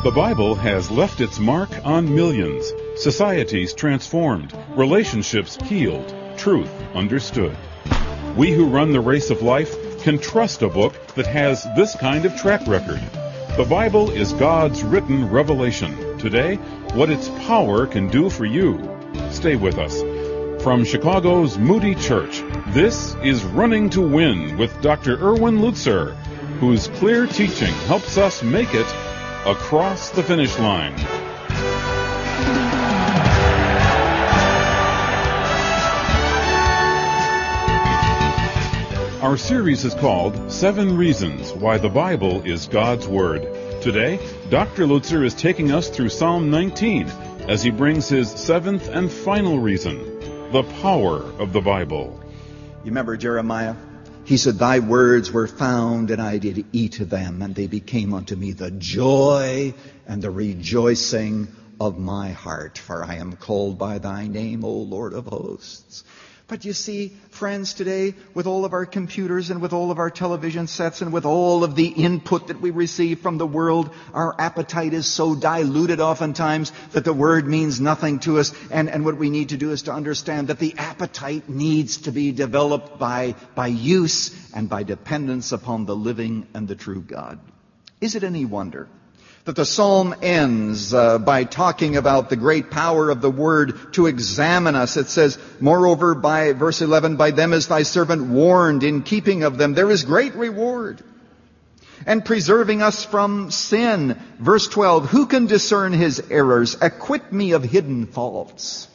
The Bible has left its mark on millions, societies transformed, relationships healed, truth understood. We who run the race of life can trust a book that has this kind of track record. The Bible is God's written revelation. Today, what its power can do for you. Stay with us. From Chicago's Moody Church, this is Running to Win with Dr. Erwin Lutzer, whose clear teaching helps us make it across the finish line. Our series is called 7 Reasons Why the Bible is God's Word. Today, Dr. Lutzer is taking us through Psalm 19 as he brings his 7th and final reason, the power of the Bible. You remember Jeremiah? He said, "Thy words were found, and I did eat them, and they became unto me the joy and the rejoicing of my heart. For I am called by thy name, O Lord of hosts." But you see, friends, today, with all of our computers and with all of our television sets and with all of the input that we receive from the world, our appetite is so diluted oftentimes that the Word means nothing to us. And what we need to do is to understand that the appetite needs to be developed by use and by dependence upon the living and the true God. Is it any wonder that the psalm ends by talking about the great power of the Word to examine us? It says, "Moreover, by verse 11, by them is thy servant warned, in keeping of them there is great reward. And preserving us from sin." Verse 12, "Who can discern his errors? Acquit me of hidden faults.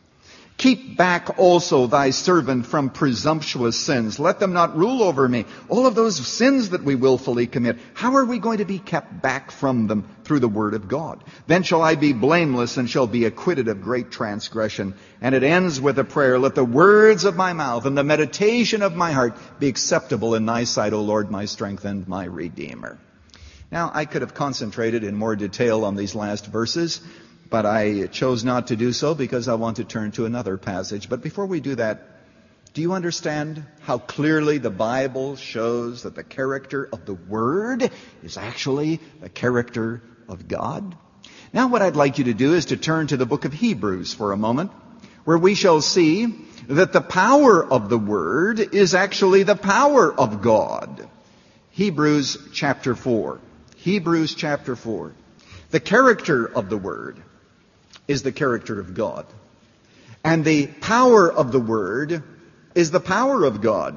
Keep back also thy servant from presumptuous sins. Let them not rule over me." All of those sins that we willfully commit, how are we going to be kept back from them? Through the Word of God. "Then shall I be blameless and shall be acquitted of great transgression." And it ends with a prayer, "Let the words of my mouth and the meditation of my heart be acceptable in thy sight, O Lord, my strength and my Redeemer." Now, I could have concentrated in more detail on these last verses, but I chose not to do so because I want to turn to another passage. But before we do that, do you understand how clearly the Bible shows that the character of the Word is actually the character of God? Now what I'd like you to do is to turn to the book of Hebrews for a moment, where we shall see that the power of the Word is actually the power of God. Hebrews chapter 4. Hebrews chapter 4. The character of the Word is the character of God. And the power of the Word is the power of God.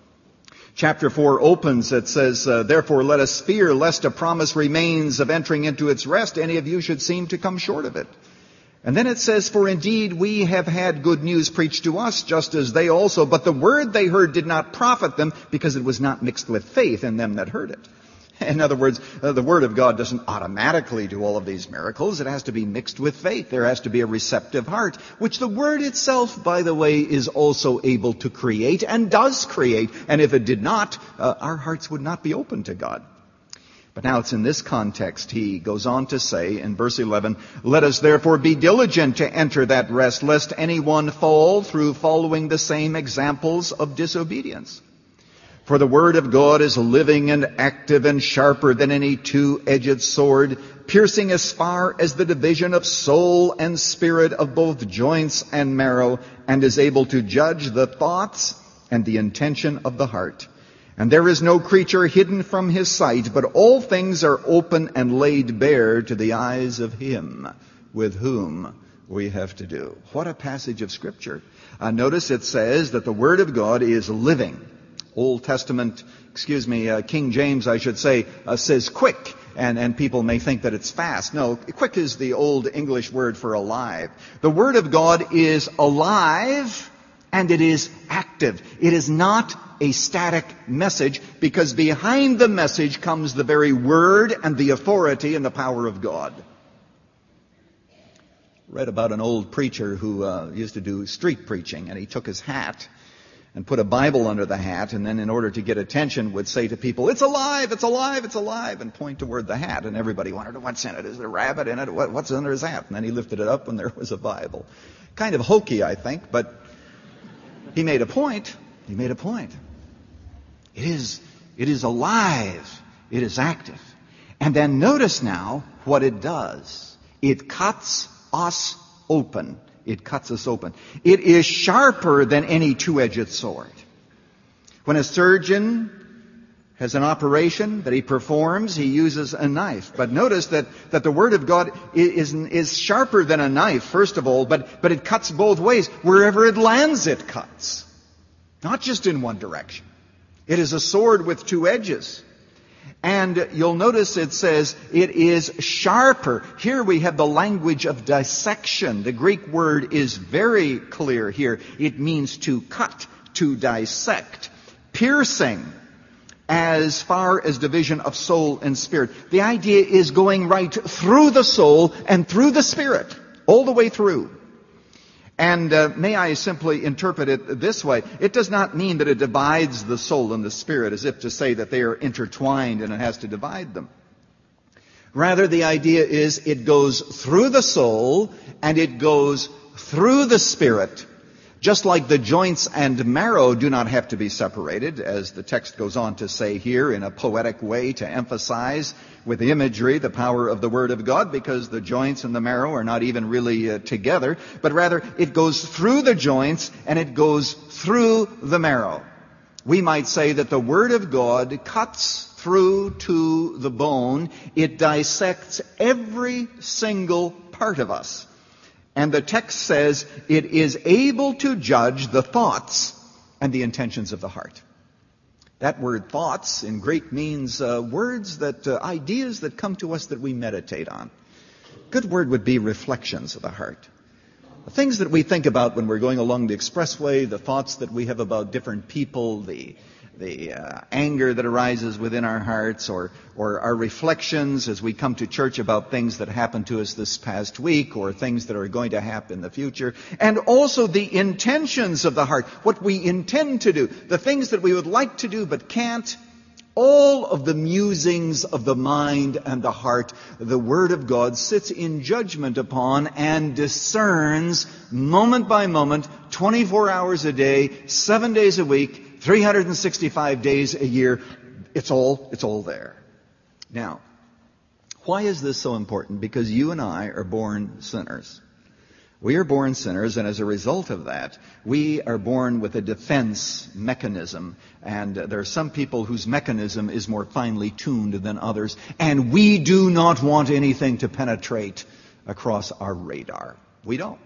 Chapter 4 opens, it says, "Therefore let us fear, lest a promise remains of entering into its rest, any of you should seem to come short of it." And then it says, "For indeed we have had good news preached to us, just as they also, but the word they heard did not profit them, because it was not mixed with faith in them that heard it." In other words, the Word of God doesn't automatically do all of these miracles. It has to be mixed with faith. There has to be a receptive heart, which the Word itself, by the way, is also able to create and does create. And if it did not, our hearts would not be open to God. But now it's in this context, he goes on to say in verse 11, "Let us therefore be diligent to enter that rest, lest anyone fall through following the same examples of disobedience. For the Word of God is living and active and sharper than any two-edged sword, piercing as far as the division of soul and spirit, of both joints and marrow, and is able to judge the thoughts and the intention of the heart. And there is no creature hidden from his sight, but all things are open and laid bare to the eyes of him with whom we have to do." What a passage of Scripture. Notice it says that the Word of God is living. Old Testament, King James, I should say, says quick, and people may think that it's fast. No, quick is the old English word for alive. The Word of God is alive, and it is active. It is not a static message, because behind the message comes the very Word and the authority and the power of God. Read about an old preacher who used to do street preaching, and he took his hat and put a Bible under the hat, and then in order to get attention would say to people, "It's alive, it's alive, it's alive," and point toward the hat. And everybody wondered, what's in it? Is there a rabbit in it? What's under his hat? And then he lifted it up and there was a Bible. Kind of hokey, I think, but he made a point. He made a point. It is alive. It is active. And then notice now what it does. It cuts us open. It cuts us open. It is sharper than any two-edged sword. When a surgeon has an operation that he performs, he uses a knife. But notice that the Word of God is sharper than a knife, first of all, but it cuts both ways. Wherever it lands, it cuts. Not just in one direction. It is a sword with two edges. And you'll notice it says it is sharper. Here we have the language of dissection. The Greek word is very clear here. It means to cut, to dissect, piercing as far as division of soul and spirit. The idea is going right through the soul and through the spirit, all the way through. And may I simply interpret it this way. It does not mean that it divides the soul and the spirit, as if to say that they are intertwined and it has to divide them. Rather, the idea is it goes through the soul and it goes through the spirit. Just like the joints and marrow do not have to be separated, as the text goes on to say here in a poetic way to emphasize with imagery the power of the Word of God, because the joints and the marrow are not even really together, but rather it goes through the joints and it goes through the marrow. We might say that the Word of God cuts through to the bone. It dissects every single part of us. And the text says it is able to judge the thoughts and the intentions of the heart. That word thoughts in Greek means ideas that come to us that we meditate on. Good word would be reflections of the heart. The things that we think about when we're going along the expressway, the thoughts that we have about different people, the anger that arises within our hearts, or our reflections as we come to church about things that happened to us this past week or things that are going to happen in the future. And also the intentions of the heart, what we intend to do, the things that we would like to do but can't. All of the musings of the mind and the heart, the Word of God sits in judgment upon and discerns moment by moment, 24 hours a day, 7 days a week, 365 days a year. It's all there. Now, why is this so important? Because you and I are born sinners. We are born sinners, and as a result of that, we are born with a defense mechanism. And there are some people whose mechanism is more finely tuned than others. And we do not want anything to penetrate across our radar. We don't.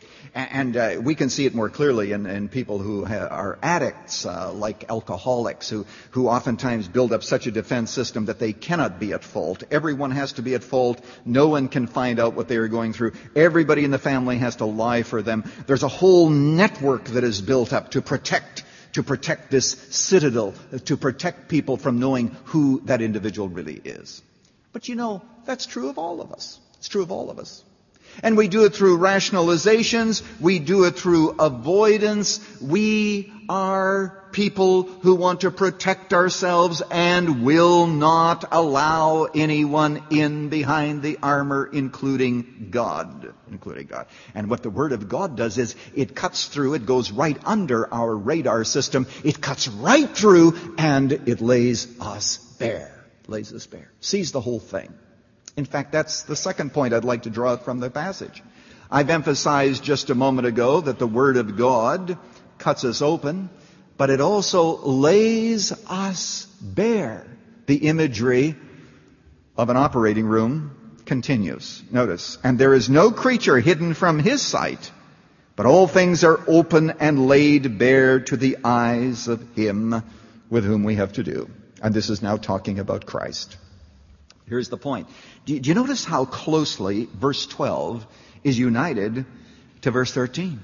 And we can see it more clearly in people who are addicts, like alcoholics, who oftentimes build up such a defense system that they cannot be at fault. Everyone has to be at fault. No one can find out what they are going through. Everybody in the family has to lie for them. There's a whole network that is built up to protect this citadel, to protect people from knowing who that individual really is. But you know, that's true of all of us. It's true of all of us. And we do it through rationalizations. We do it through avoidance. We are people who want to protect ourselves and will not allow anyone in behind the armor, including God. And what the Word of God does is it cuts through. It goes right under our radar system. It cuts right through and it lays us bare. Sees the whole thing. In fact, that's the second point I'd like to draw from the passage. I've emphasized just a moment ago that the Word of God cuts us open, but it also lays us bare. The imagery of an operating room continues. Notice, and there is no creature hidden from His sight, but all things are open and laid bare to the eyes of Him with whom we have to do. And this is now talking about Christ. Here's the point. Do you notice how closely verse 12 is united to verse 13?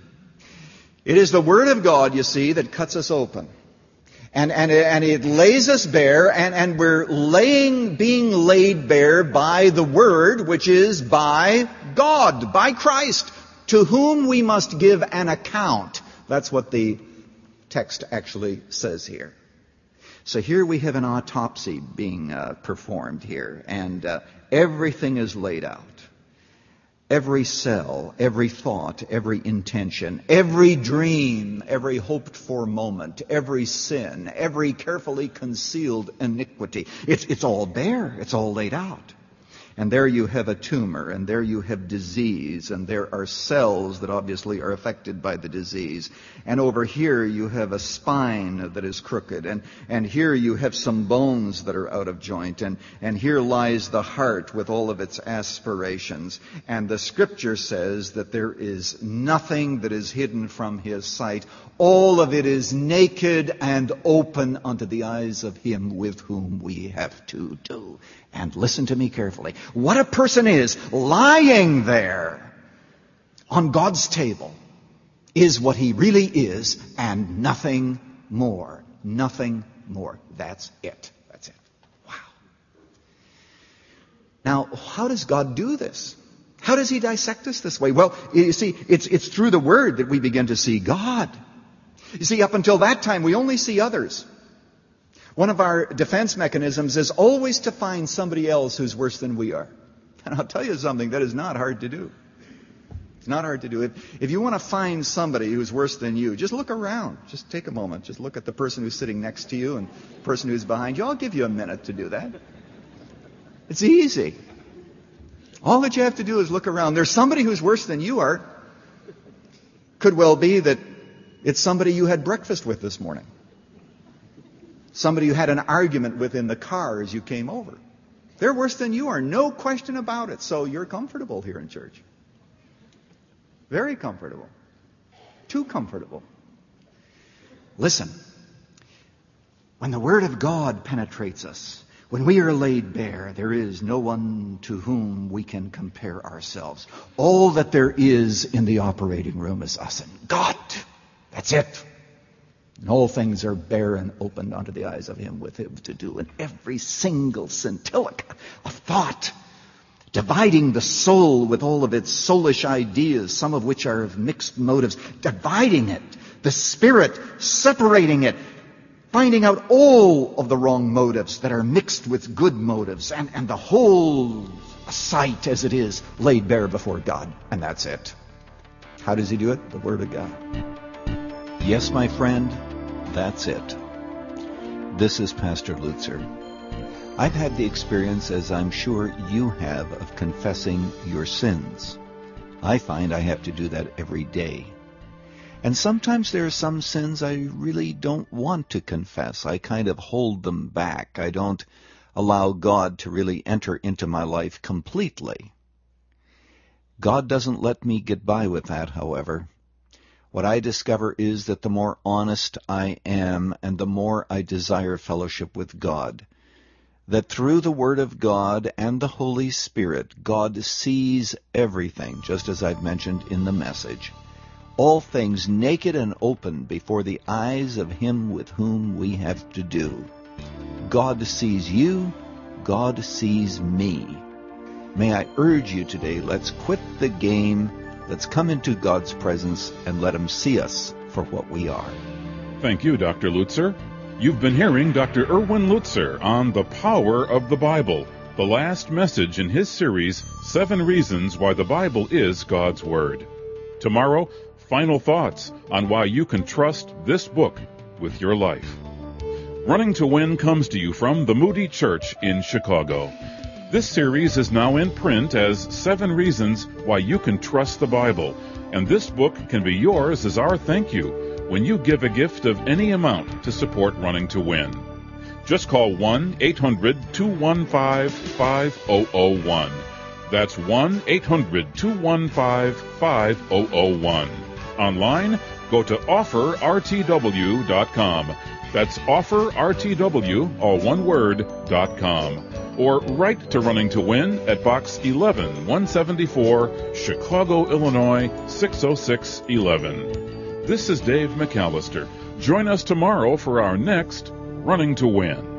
It is the Word of God, you see, that cuts us open. And it lays us bare, and we're being laid bare by the Word, which is by God, by Christ, to whom we must give an account. That's what the text actually says here. So here we have an autopsy being performed here, and everything is laid out. every cell, every thought, every intention, every dream, every hoped-for moment, every sin, every carefully concealed iniquity. It's all there. It's all laid out. And there you have a tumor, and there you have disease, and there are cells that obviously are affected by the disease. And over here you have a spine that is crooked, and here you have some bones that are out of joint, and here lies the heart with all of its aspirations. And the Scripture says that there is nothing that is hidden from His sight. All of it is naked and open unto the eyes of Him with whom we have to do. And listen to me carefully. What a person is lying there on God's table is what he really is, and nothing more. Nothing more. That's it. That's it. Wow. Now, how does God do this? How does He dissect us this way? Well, you see, it's through the Word that we begin to see God. You see, up until that time, we only see others. One of our defense mechanisms is always to find somebody else who's worse than we are. And I'll tell you something, that is not hard to do. It's not hard to do. If you want to find somebody who's worse than you, just look around. Just take a moment. Just look at the person who's sitting next to you and the person who's behind you. I'll give you a minute to do that. It's easy. All that you have to do is look around. There's somebody who's worse than you are. Could well be that it's somebody you had breakfast with this morning. Somebody you had an argument with in the car as you came over. They're worse than you are, no question about it. So you're comfortable here in church. Very comfortable. Too comfortable. Listen, when the Word of God penetrates us, when we are laid bare, there is no one to whom we can compare ourselves. All that there is in the operating room is us and God. That's it. And all things are bare and opened unto the eyes of Him with Him to do. And every single scintilla of thought, dividing the soul with all of its soulish ideas, some of which are of mixed motives, dividing it, the Spirit separating it, finding out all of the wrong motives that are mixed with good motives, and the whole sight as it is laid bare before God. And that's it. How does He do it? The Word of God. Yes, my friend, that's it. This is Pastor Lutzer. I've had the experience, as I'm sure you have, of confessing your sins. I find I have to do that every day. And sometimes there are some sins I really don't want to confess. I kind of hold them back. I don't allow God to really enter into my life completely. God doesn't let me get by with that, however. What I discover is that the more honest I am and the more I desire fellowship with God, that through the Word of God and the Holy Spirit, God sees everything, just as I've mentioned in the message. All things naked and open before the eyes of Him with whom we have to do. God sees you. God sees me. May I urge you today, let's quit the game. Let's come into God's presence and let Him see us for what we are. Thank you, Dr. Lutzer. You've been hearing Dr. Erwin Lutzer on The Power of the Bible, the last message in his series, 7 Reasons Why the Bible is God's Word. Tomorrow, final thoughts on why you can trust this book with your life. Running to Win comes to you from the Moody Church in Chicago. This series is now in print as 7 Reasons Why You Can Trust the Bible, and this book can be yours as our thank you when you give a gift of any amount to support Running to Win. Just call 1-800-215-5001. That's 1-800-215-5001. Online, go to offerrtw.com. That's offerrtw, all one word, .com. Or write to Running to Win at Box 11, 174, Chicago, Illinois, 60611. This is Dave McAllister. Join us tomorrow for our next Running to Win.